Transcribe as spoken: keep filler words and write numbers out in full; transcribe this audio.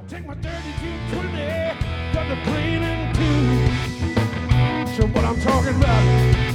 Take my thirty-two twenty, got the brain in two. So what I'm talking about